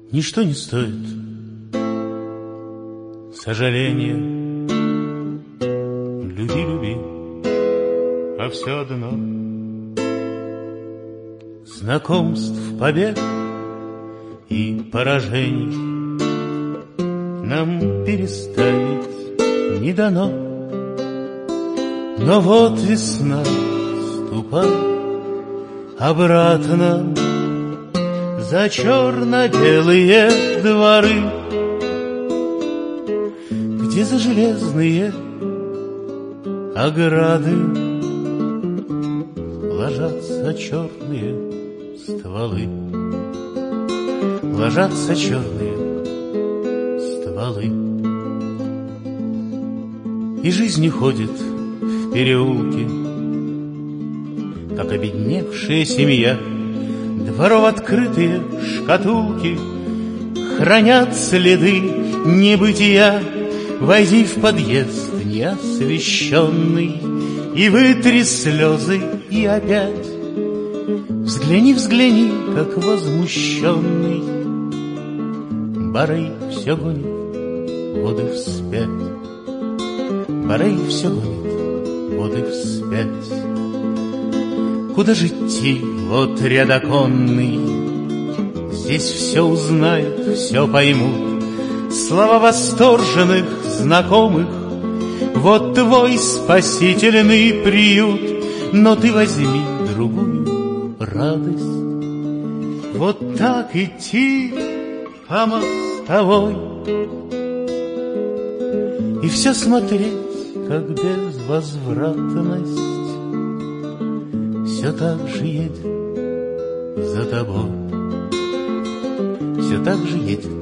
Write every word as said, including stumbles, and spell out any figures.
Ничто не стоит сожаления. Люби, люби, а все одно знакомств, побед и поражений нам переставить не дано. Но вот весна, ступай обратно за черно-белые дворы, где за железные ограды ложатся черные стволы, ложатся черные стволы. И жизнь уходит в переулки, как обедневшая семья. Дворов открытые шкатулки хранят следы небытия. Войди в подъезд неосвещенный и вытри слезы, и опять взгляни, взгляни, как возмущенный Барей все гонит воды вспять. Барей все гонит воды вспять. Куда же идти, вот ряд оконный? Здесь все узнают, все поймут, слова восторженных знакомых. Вот твой спасительный приют, но ты возьми другую радость. Вот так идти по мостовой и все смотреть, как безвозвратность все так же едет за тобой, все так же едет